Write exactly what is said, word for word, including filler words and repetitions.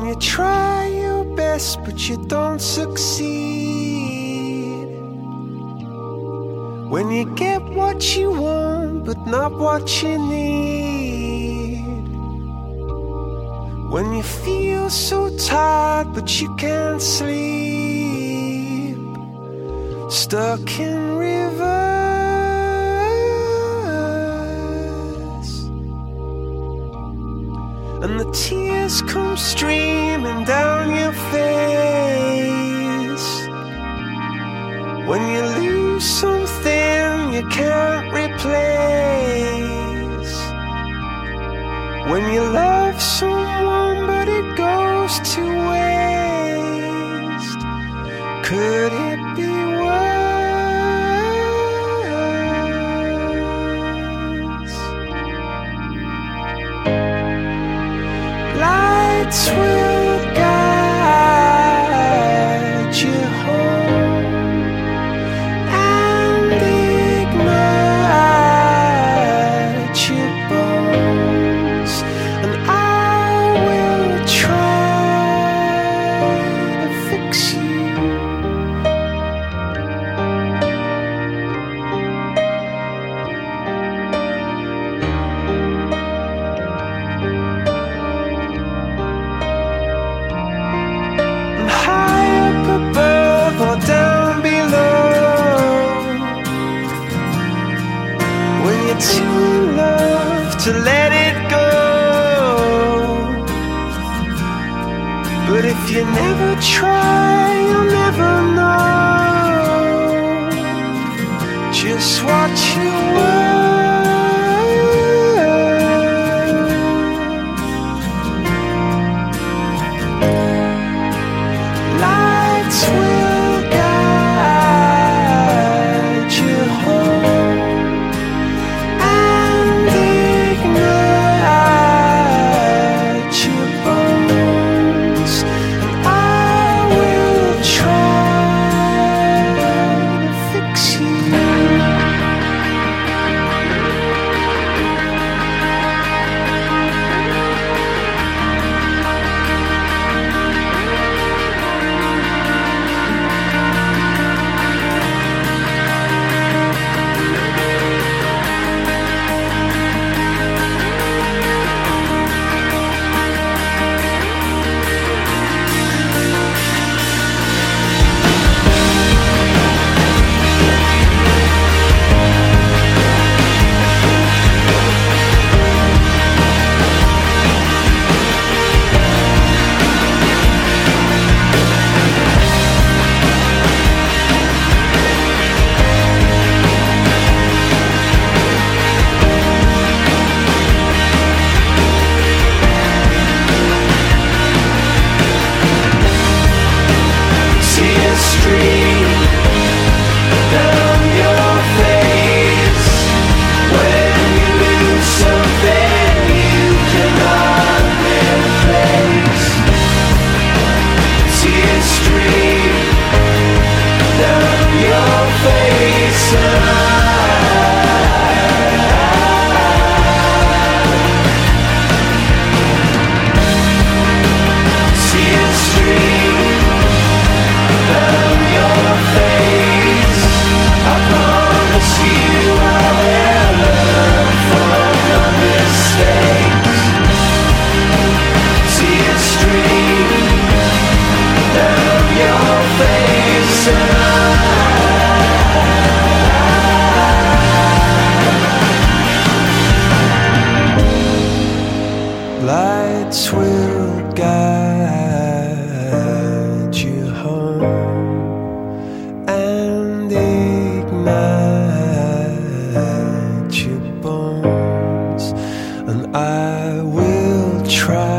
When you try your best but you don't succeed, when you get what you want but not what you need, when you feel so tired but you can't sleep, stuck in reverse, and the tears come streaming down your face, when you lose something you can't replace, when you love someone but it goes to waste. Could it be worse? Lights will guide you home and ignite your bones, and I will try to fix you. And high up above or down below, when you're too in love to let it go. But if you never try, you'll never know just what you were. Lights will guide you home and ignite your bones, and I will try to fix you. Tears stream down your face when you lose something you cannot replace. Tears stream down your face, and I tears stream down your face. I promise you I will learn from your mistakes. Tears stream down your face, and I lights will guide you home and ignite your bones, and I will try